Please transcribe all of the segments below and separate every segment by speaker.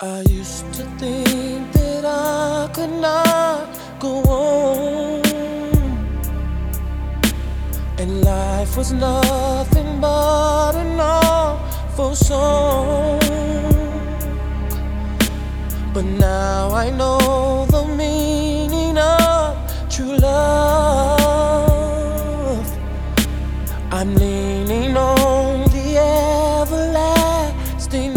Speaker 1: I used to think that I could not go on, and life was nothing but an awful song. But now I know the meaning of true love. I'm leaning on the everlasting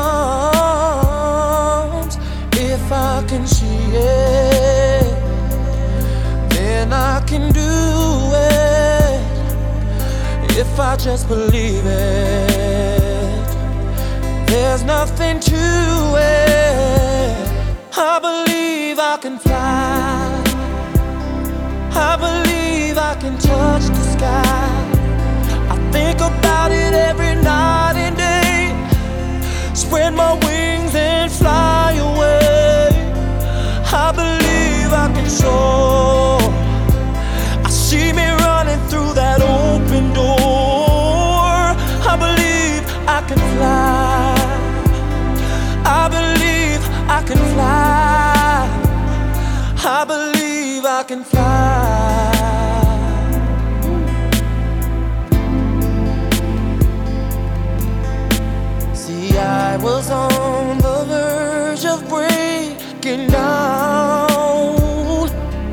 Speaker 1: arms. If I can see it, then I can do it. If I just believe it, there's nothing to it. I believe I can fly. I believe I can touch the sky. I think about it every night and day. Spread my wings and fly away. I believe I can soar. I see me running through that open door. I believe I can fly. I believe I can fly. I believe I can fly. See, I was on the verge of breaking down.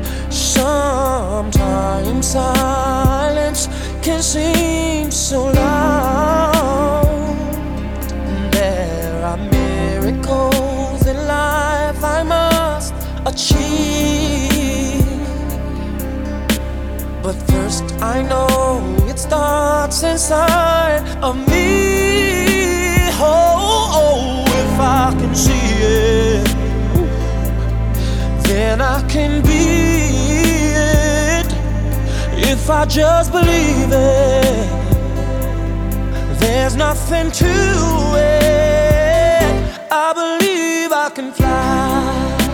Speaker 1: Sometimes silence can seem so loud. There are miracles in life I must achieve, but first I know it starts inside of me. Oh, if I can see it, then I can be it. If I just believe it, there's nothing to it. I believe I can fly.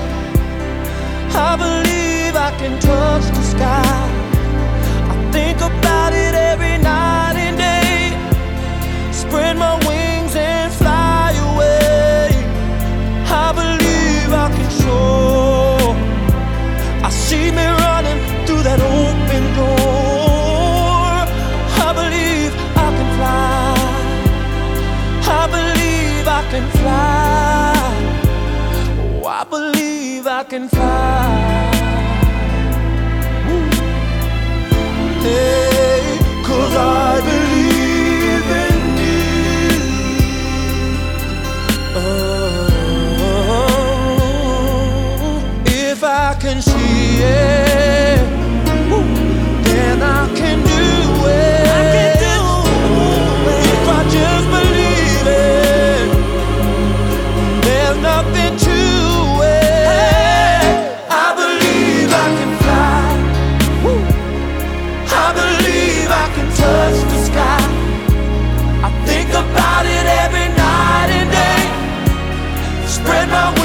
Speaker 1: I believe I can touch the sky. I think about it every night and day. Spread my wings and fly away. I believe I can soar. I see me running through that open door. I believe I can fly. I believe I can fly. Oh, I believe I can fly. Hey, 'cause I believe in you. Oh, if I can see it, then I can do it. I can do it. If I just believe it, there's nothing to it. I believe I can fly. I believe I can touch the sky. I think about it every night and day. Spread my wings